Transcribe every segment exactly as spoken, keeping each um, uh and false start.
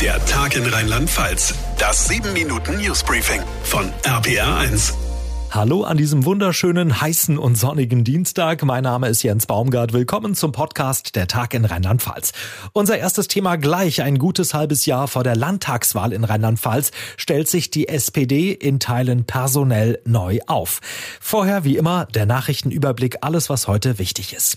Der Tag in Rheinland-Pfalz. Das sieben Minuten Newsbriefing von R P R eins. Hallo an diesem wunderschönen, heißen und sonnigen Dienstag. Mein Name ist Jens Baumgart. Willkommen zum Podcast Der Tag in Rheinland-Pfalz. Unser erstes Thema gleich. Ein gutes halbes Jahr vor der Landtagswahl in Rheinland-Pfalz stellt sich die S P D in Teilen personell neu auf. Vorher wie immer der Nachrichtenüberblick, alles was heute wichtig ist.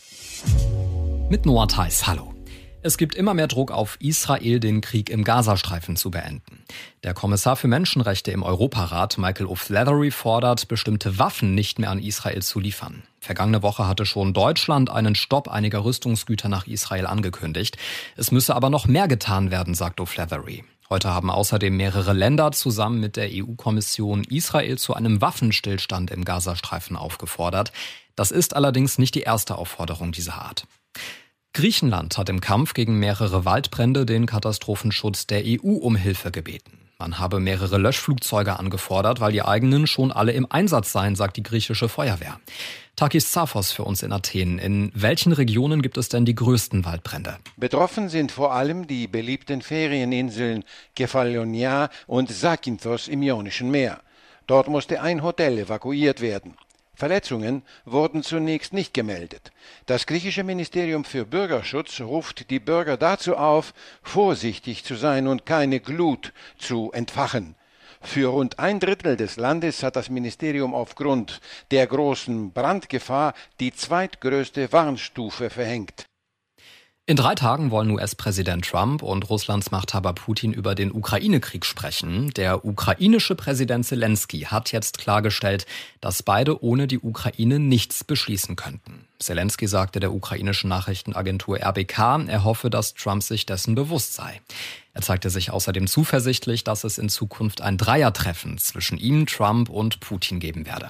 Mit Noah Theis, hallo. Es gibt immer mehr Druck auf Israel, den Krieg im Gazastreifen zu beenden. Der Kommissar für Menschenrechte im Europarat, Michael O'Flaherty, fordert, bestimmte Waffen nicht mehr an Israel zu liefern. Vergangene Woche hatte schon Deutschland einen Stopp einiger Rüstungsgüter nach Israel angekündigt. Es müsse aber noch mehr getan werden, sagt O'Flaherty. Heute haben außerdem mehrere Länder zusammen mit der E U-Kommission Israel zu einem Waffenstillstand im Gazastreifen aufgefordert. Das ist allerdings nicht die erste Aufforderung dieser Art. Griechenland hat im Kampf gegen mehrere Waldbrände den Katastrophenschutz der E U um Hilfe gebeten. Man habe mehrere Löschflugzeuge angefordert, weil die eigenen schon alle im Einsatz seien, sagt die griechische Feuerwehr. Takis Zaphos für uns in Athen. In welchen Regionen gibt es denn die größten Waldbrände? Betroffen sind vor allem die beliebten Ferieninseln Kefalonia und Zakynthos im Ionischen Meer. Dort musste ein Hotel evakuiert werden. Verletzungen wurden zunächst nicht gemeldet. Das griechische Ministerium für Bürgerschutz ruft die Bürger dazu auf, vorsichtig zu sein und keine Glut zu entfachen. Für rund ein Drittel des Landes hat das Ministerium aufgrund der großen Brandgefahr die zweitgrößte Warnstufe verhängt. In drei Tagen wollen U S-Präsident Trump und Russlands Machthaber Putin über den Ukraine-Krieg sprechen. Der ukrainische Präsident Zelensky hat jetzt klargestellt, dass beide ohne die Ukraine nichts beschließen könnten. Zelensky sagte der ukrainischen Nachrichtenagentur R B K, er hoffe, dass Trump sich dessen bewusst sei. Er zeigte sich außerdem zuversichtlich, dass es in Zukunft ein Dreiertreffen zwischen ihm, Trump und Putin geben werde.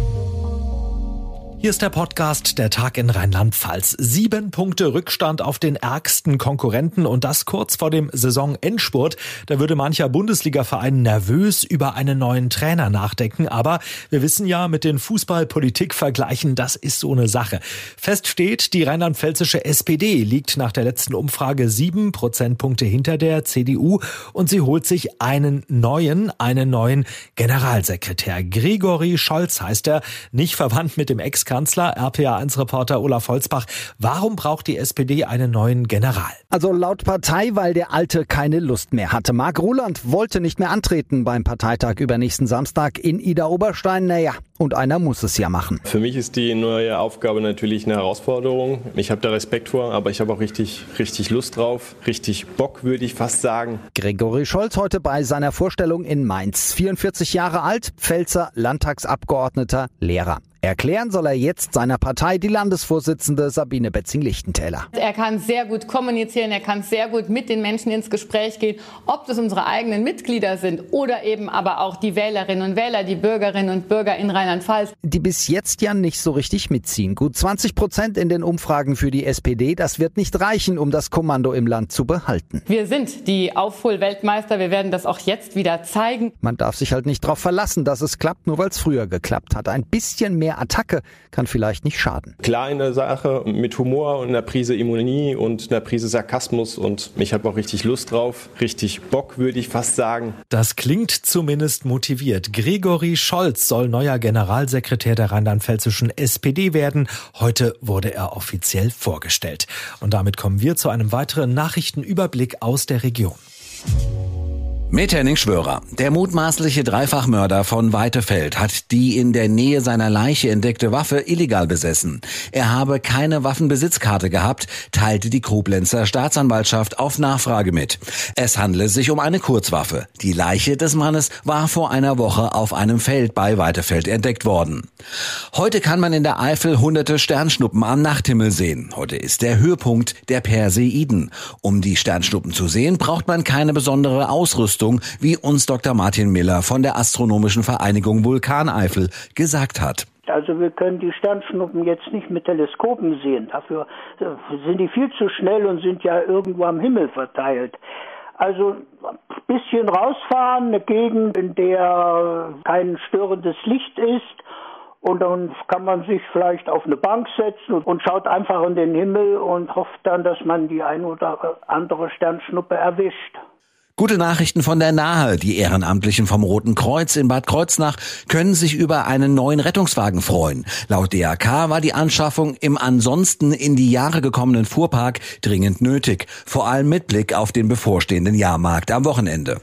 Hier ist der Podcast Der Tag in Rheinland-Pfalz. Sieben Punkte Rückstand auf den ärgsten Konkurrenten und das kurz vor dem Saisonendspurt. Da würde mancher Bundesliga-Verein nervös über einen neuen Trainer nachdenken. Aber wir wissen ja, mit den Fußball-Politik-Vergleichen, das ist so eine Sache. Fest steht, die rheinland-pfälzische S P D liegt nach der letzten Umfrage sieben Prozentpunkte hinter der C D U und sie holt sich einen neuen, einen neuen Generalsekretär. Gregory Scholz heißt er, nicht verwandt mit dem Ex Kanzler, R P R eins Reporter Olaf Holzbach. Warum braucht die S P D einen neuen General? Also laut Partei, weil der Alte keine Lust mehr hatte. Marc Ruland wollte nicht mehr antreten beim Parteitag übernächsten Samstag in Idar-Oberstein. Naja, und einer muss es ja machen. Für mich ist die neue Aufgabe natürlich eine Herausforderung. Ich habe da Respekt vor, aber ich habe auch richtig, richtig Lust drauf. Richtig Bock, würde ich fast sagen. Gregory Scholz heute bei seiner Vorstellung in Mainz. vierundvierzig Jahre alt, Pfälzer, Landtagsabgeordneter, Lehrer. Erklären soll er jetzt seiner Partei die Landesvorsitzende Sabine Betzing-Lichtentäler. Er kann sehr gut kommunizieren, er kann sehr gut mit den Menschen ins Gespräch gehen, ob das unsere eigenen Mitglieder sind oder eben aber auch die Wählerinnen und Wähler, die Bürgerinnen und Bürger in Rheinland-Pfalz. Die bis jetzt ja nicht so richtig mitziehen. Gut zwanzig Prozent in den Umfragen für die S P D, das wird nicht reichen, um das Kommando im Land zu behalten. Wir sind die Aufholweltmeister, wir werden das auch jetzt wieder zeigen. Man darf sich halt nicht darauf verlassen, dass es klappt, nur weil es früher geklappt hat. Ein bisschen mehr Attacke kann vielleicht nicht schaden. Kleine Sache mit Humor und einer Prise Ironie und einer Prise Sarkasmus und ich habe auch richtig Lust drauf, richtig Bock, würde ich fast sagen. Das klingt zumindest motiviert. Gregory Scholz soll neuer Generalsekretär der rheinland-pfälzischen S P D werden. Heute wurde er offiziell vorgestellt. Und damit kommen wir zu einem weiteren Nachrichtenüberblick aus der Region. Mit Henning Schwörer. Der mutmaßliche Dreifachmörder von Weitefeld hat die in der Nähe seiner Leiche entdeckte Waffe illegal besessen. Er habe keine Waffenbesitzkarte gehabt, teilte die Koblenzer Staatsanwaltschaft auf Nachfrage mit. Es handele sich um eine Kurzwaffe. Die Leiche des Mannes war vor einer Woche auf einem Feld bei Weitefeld entdeckt worden. Heute kann man in der Eifel hunderte Sternschnuppen am Nachthimmel sehen. Heute ist der Höhepunkt der Perseiden. Um die Sternschnuppen zu sehen, braucht man keine besondere Ausrüstung, wie uns Doktor Martin Miller von der Astronomischen Vereinigung Vulkaneifel gesagt hat. Also wir können die Sternschnuppen jetzt nicht mit Teleskopen sehen. Dafür sind die viel zu schnell und sind ja irgendwo am Himmel verteilt. Also ein bisschen rausfahren, eine Gegend, in der kein störendes Licht ist. Und dann kann man sich vielleicht auf eine Bank setzen und schaut einfach in den Himmel und hofft dann, dass man die ein oder andere Sternschnuppe erwischt. Gute Nachrichten von der Nahe. Die Ehrenamtlichen vom Roten Kreuz in Bad Kreuznach können sich über einen neuen Rettungswagen freuen. Laut D R K war die Anschaffung im ansonsten in die Jahre gekommenen Fuhrpark dringend nötig. Vor allem mit Blick auf den bevorstehenden Jahrmarkt am Wochenende.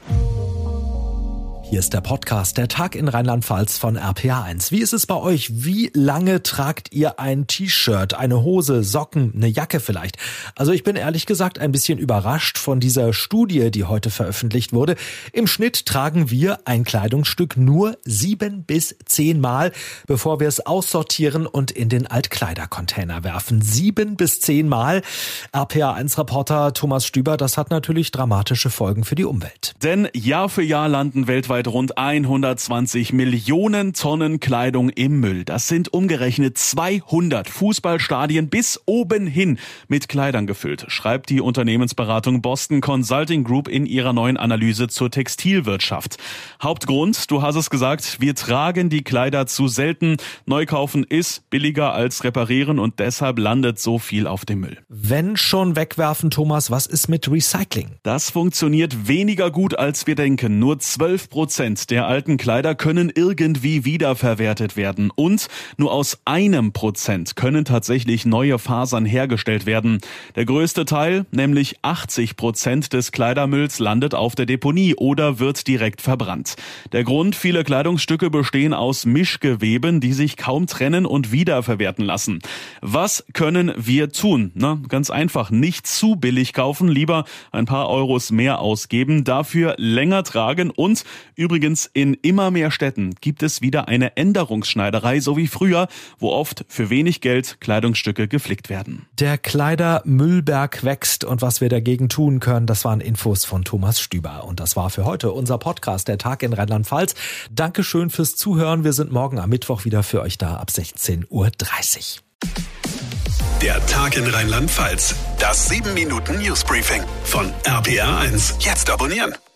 Hier ist der Podcast Der Tag in Rheinland-Pfalz von R P A eins. Wie ist es bei euch? Wie lange tragt ihr ein T-Shirt, eine Hose, Socken, eine Jacke vielleicht? Also ich bin ehrlich gesagt ein bisschen überrascht von dieser Studie, die heute veröffentlicht wurde. Im Schnitt tragen wir ein Kleidungsstück nur sieben bis zehn Mal, bevor wir es aussortieren und in den Altkleidercontainer werfen. Sieben bis zehn Mal. R P A eins Reporter Thomas Stüber, das hat natürlich dramatische Folgen für die Umwelt. Denn Jahr für Jahr landen weltweit rund hundertzwanzig Millionen Tonnen Kleidung im Müll. Das sind umgerechnet zweihundert Fußballstadien bis oben hin mit Kleidern gefüllt, schreibt die Unternehmensberatung Boston Consulting Group in ihrer neuen Analyse zur Textilwirtschaft. Hauptgrund, du hast es gesagt, wir tragen die Kleider zu selten. Neukaufen ist billiger als reparieren und deshalb landet so viel auf dem Müll. Wenn schon wegwerfen, Thomas, was ist mit Recycling? Das funktioniert weniger gut, als wir denken. Nur zwölf Prozent der alten Kleider können irgendwie wiederverwertet werden und nur aus einem Prozent können tatsächlich neue Fasern hergestellt werden. Der größte Teil, nämlich achtzig Prozent des Kleidermülls, landet auf der Deponie oder wird direkt verbrannt. Der Grund, viele Kleidungsstücke bestehen aus Mischgeweben, die sich kaum trennen und wiederverwerten lassen. Was können wir tun? Na, ganz einfach, nicht zu billig kaufen, lieber ein paar Euros mehr ausgeben, dafür länger tragen und übrigens in immer mehr Städten gibt es wieder eine Änderungsschneiderei, so wie früher, wo oft für wenig Geld Kleidungsstücke geflickt werden. Der Kleidermüllberg wächst und was wir dagegen tun können, das waren Infos von Thomas Stüber. Und das war für heute unser Podcast, der Tag in Rheinland-Pfalz. Dankeschön fürs Zuhören. Wir sind morgen am Mittwoch wieder für euch da ab sechzehn Uhr dreißig. Der Tag in Rheinland-Pfalz. Das sieben Minuten Newsbriefing von R P A eins. Jetzt abonnieren.